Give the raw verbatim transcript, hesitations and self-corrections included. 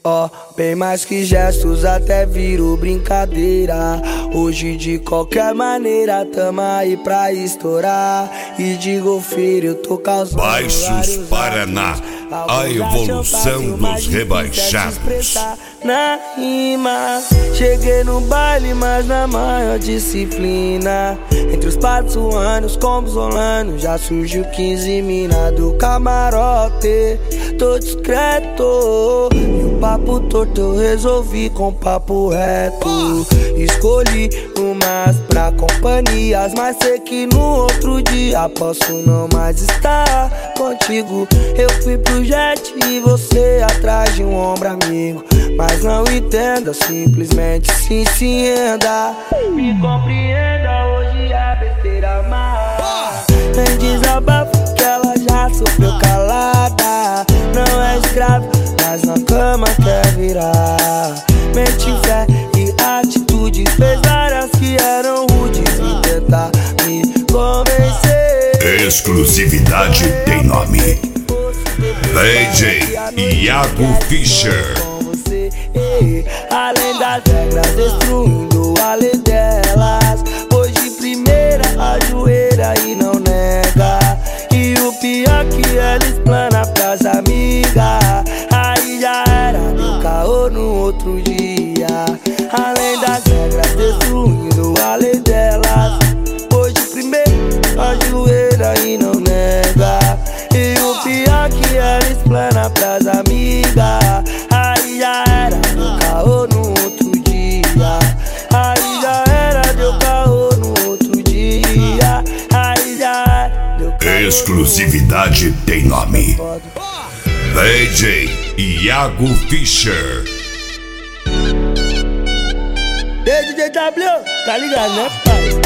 Ó, oh, bem mais que gestos, até virou brincadeira. Hoje de qualquer maneira tamo aí pra estourar. E digo filho, eu tô causando Baixos Paraná, a evolução dos rebaixados. Na rima, cheguei no baile, mas na maior disciplina. Entre os partuanos, combos rolando, já surgiu quinze mina do camarote. Tô discreto, e o papo torto eu resolvi com papo reto. Escolhi umas pra companhias, mas sei que no outro dia posso não mais estar contigo. Eu fui pro jet e você atrás de um ombro amigo. Mas não entenda, simplesmente se encienda. Me compreenda, hoje é besteira má. Vem desabafo que ela já sofreu calada. Não é escravo, mas na cama quer virar. Mente, fé e atitude fez várias que eram rudes e tentar me convencer. Exclusividade tem nome: D J Iago Fischer. Além das regras, destruindo a lei delas. Pois de primeira ajoelha e não nega. E o pior que ela explana pras amigas. Aí já era, deu caô no outro dia. Além das regras, destruindo a lei delas. Pois de primeira ajoelha e não nega. E o pior que ela explana pras amigas. Aí já era, deu caô no outro dia. Aí já era, deu caô no outro dia. Aí já era, deu caô. Exclusividade tem nome: D J Iago Fischer. D J W, tá ligado, né, pai?